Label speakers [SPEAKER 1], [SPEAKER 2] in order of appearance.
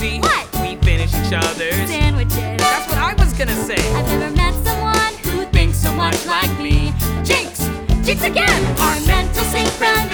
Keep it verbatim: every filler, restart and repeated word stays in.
[SPEAKER 1] see?
[SPEAKER 2] What?
[SPEAKER 1] We finish each other's
[SPEAKER 2] Sandwiches.
[SPEAKER 1] That's what I was gonna say.
[SPEAKER 2] I've never met someone who thinks so much like me. Jinx! Jinx again! Our mental synchronicity